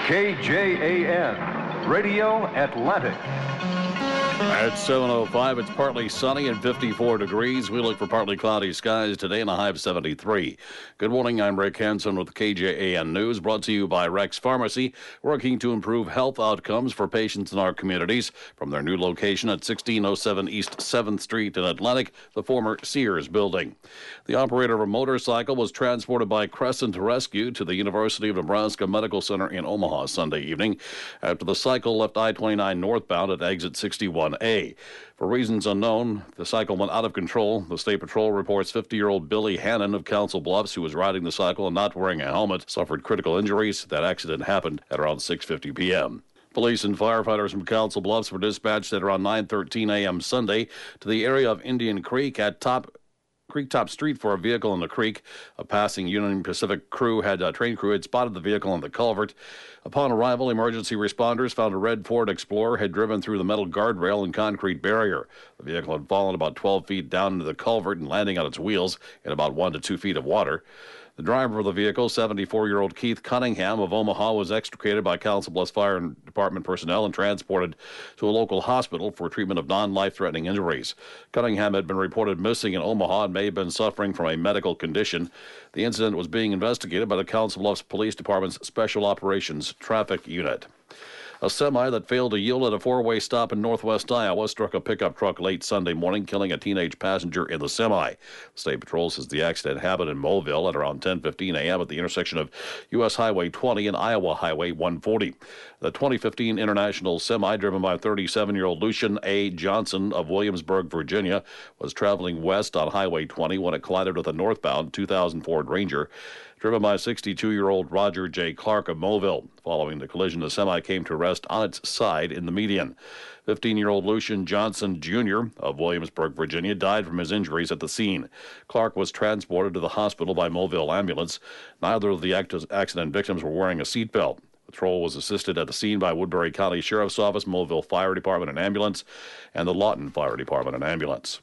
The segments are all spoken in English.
KJAN, Radio Atlantic. At 7:05, it's partly sunny and 54 degrees. We look for partly cloudy skies today and a high of 73. Good morning, I'm Rick Hansen with KJAN News, brought to you by Rex Pharmacy, working to improve health outcomes for patients in our communities from their new location at 1607 East 7th Street in Atlantic, the former Sears building. The operator of a motorcycle was transported by Crescent Rescue to the University of Nebraska Medical Center in Omaha Sunday evening after the cycle left I-29 northbound at exit 61A. For reasons unknown, the cycle went out of control. The State Patrol reports 50-year-old Billy Hannon of Council Bluffs, who was riding the cycle and not wearing a helmet, suffered critical injuries. That accident happened at around 6:50 p.m. Police and firefighters from Council Bluffs were dispatched at around 9:13 a.m. Sunday to the area of Indian Creek at Creektop Street for a vehicle in the creek. A passing Union Pacific train crew had spotted the vehicle in the culvert. Upon arrival, emergency responders found a red Ford Explorer had driven through the metal guardrail and concrete barrier. The vehicle had fallen about 12 feet down into the culvert and landing on its wheels in about 1 to 2 feet of water. The driver of the vehicle, 74-year-old Keith Cunningham of Omaha, was extricated by Council Bluffs Fire Department personnel and transported to a local hospital for treatment of non-life-threatening injuries. Cunningham had been reported missing in Omaha and may have been suffering from a medical condition. The incident was being investigated by the Council Bluffs Police Department's Special Operations Traffic Unit. A semi that failed to yield at a four-way stop in northwest Iowa struck a pickup truck late Sunday morning, killing a teenage passenger in the semi. The State Patrol says the accident happened in Mobile at around 10:15 a.m. at the intersection of U.S. Highway 20 and Iowa Highway 140. The 2015 International semi, driven by 37-year-old Lucian A. Johnson of Williamsburg, Virginia, was traveling west on Highway 20 when it collided with a northbound 2000 Ford Ranger, driven by 62-year-old Roger J. Clark of Mobile. Following the collision, the semi came to rest on its side in the median. 15-year-old Lucian Johnson Jr. of Williamsburg, Virginia, died from his injuries at the scene. Clark was transported to the hospital by Mobile ambulance. Neither of the accident victims were wearing a seatbelt. Patrol was assisted at the scene by Woodbury County Sheriff's Office, Mobile Fire Department and Ambulance, and the Lawton Fire Department and Ambulance.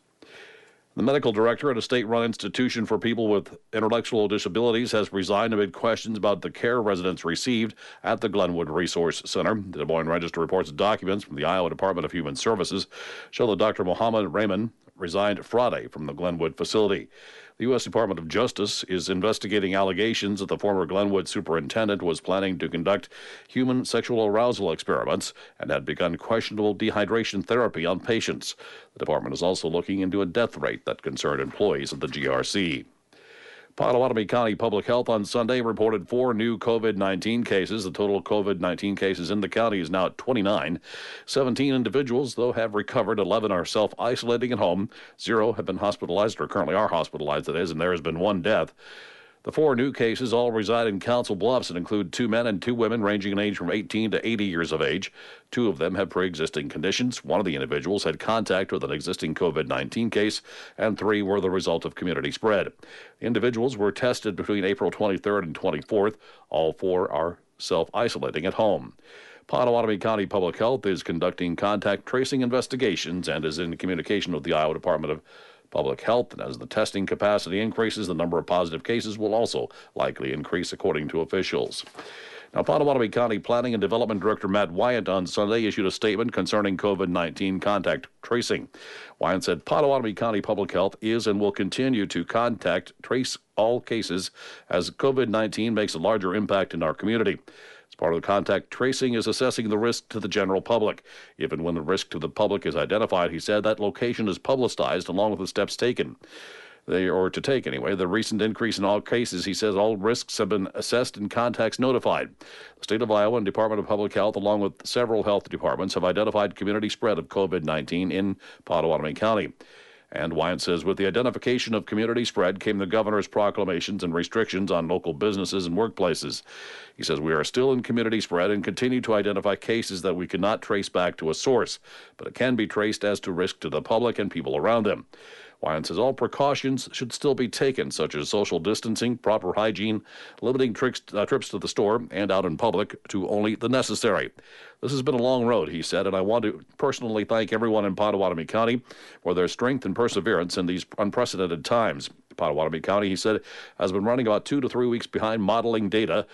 The medical director at a state-run institution for people with intellectual disabilities has resigned amid questions about the care residents received at the Glenwood Resource Center. The Des Moines Register reports documents from the Iowa Department of Human Services show that Dr. Mohammed Raymond resigned Friday from the Glenwood facility. The U.S. Department of Justice is investigating allegations that the former Glenwood superintendent was planning to conduct human sexual arousal experiments and had begun questionable dehydration therapy on patients. The department is also looking into a death rate that concerned employees of the GRC. Potawatomi County Public Health on Sunday reported 4 new COVID-19 cases. The total COVID-19 cases in the county is now at 29. 17 individuals, though, have recovered. 11 are self-isolating at home. 0 have been hospitalized or currently are hospitalized, that is, and there has been 1 death. The 4 new cases all reside in Council Bluffs and include 2 men and 2 women ranging in age from 18 to 80 years of age. 2 of them have pre-existing conditions. 1 of the individuals had contact with an existing COVID-19 case, and 3 were the result of community spread. The individuals were tested between April 23rd and 24th. All 4 are self-isolating at home. Potawatomi County Public Health is conducting contact tracing investigations and is in communication with the Iowa Department of Public Health, and as the testing capacity increases, the number of positive cases will also likely increase, according to officials. Now, Potawatomi County Planning and Development Director Matt Wyant on Sunday issued a statement concerning COVID-19 contact tracing. Wyant said Potawatomi County Public Health is and will continue to contact trace all cases as COVID-19 makes a larger impact in our community. Part of the contact tracing is assessing the risk to the general public. Even when the risk to the public is identified, he said, that location is publicized along with the steps taken. The recent increase in all cases, he says all risks have been assessed and contacts notified. The state of Iowa and Department of Public Health, along with several health departments, have identified community spread of COVID-19 in Potawatomi County. And Wyant says with the identification of community spread came the governor's proclamations and restrictions on local businesses and workplaces. He says we are still in community spread and continue to identify cases that we cannot trace back to a source, but it can be traced as to risk to the public and people around them. Wyant says all precautions should still be taken, such as social distancing, proper hygiene, limiting trips to the store and out in public to only the necessary. This has been a long road, he said, and I want to personally thank everyone in Potawatomi County for their strength and perseverance in these unprecedented times. Potawatomi County, he said, has been running about 2 to 3 weeks behind modeling data.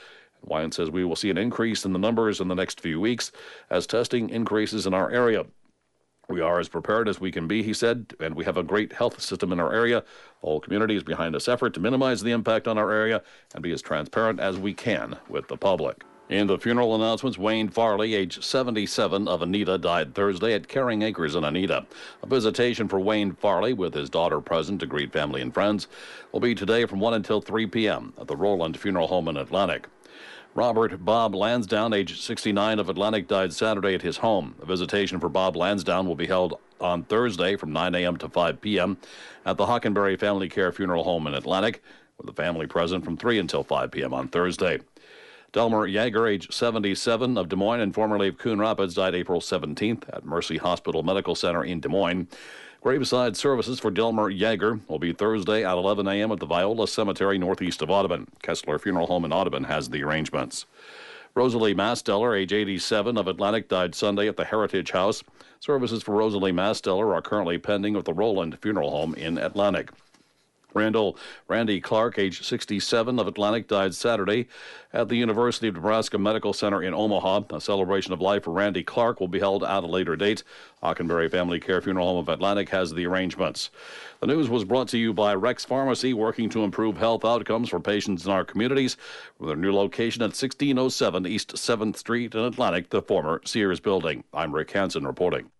Wyant says we will see an increase in the numbers in the next few weeks as testing increases in our area. We are as prepared as we can be, he said, and we have a great health system in our area. The whole community is behind this effort to minimize the impact on our area and be as transparent as we can with the public. In the funeral announcements, Wayne Farley, age 77, of Anita, died Thursday at Caring Acres in Anita. A visitation for Wayne Farley, with his daughter present to greet family and friends, will be today from 1 until 3 p.m. at the Roland Funeral Home in Atlantic. Robert Bob Lansdowne, age 69, of Atlantic, died Saturday at his home. A visitation for Bob Lansdowne will be held on Thursday from 9 a.m. to 5 p.m. at the Hockenberry Family Care Funeral Home in Atlantic, with the family present from 3 until 5 p.m. on Thursday. Delmer Yeager, age 77, of Des Moines and formerly of Coon Rapids, died April 17th at Mercy Hospital Medical Center in Des Moines. Graveside services for Delmer Yeager will be Thursday at 11 a.m. at the Viola Cemetery northeast of Audubon. Kessler Funeral Home in Audubon has the arrangements. Rosalie Masteller, age 87, of Atlantic, died Sunday at the Heritage House. Services for Rosalie Masteller are currently pending at the Roland Funeral Home in Atlantic. Randy Clark, age 67, of Atlantic, died Saturday at the University of Nebraska Medical Center in Omaha. A celebration of life for Randy Clark will be held at a later date. Hockenberry Family Care Funeral Home of Atlantic has the arrangements. The news was brought to you by Rex Pharmacy, working to improve health outcomes for patients in our communities, with their new location at 1607 East 7th Street in Atlantic, the former Sears building. I'm Rick Hansen reporting.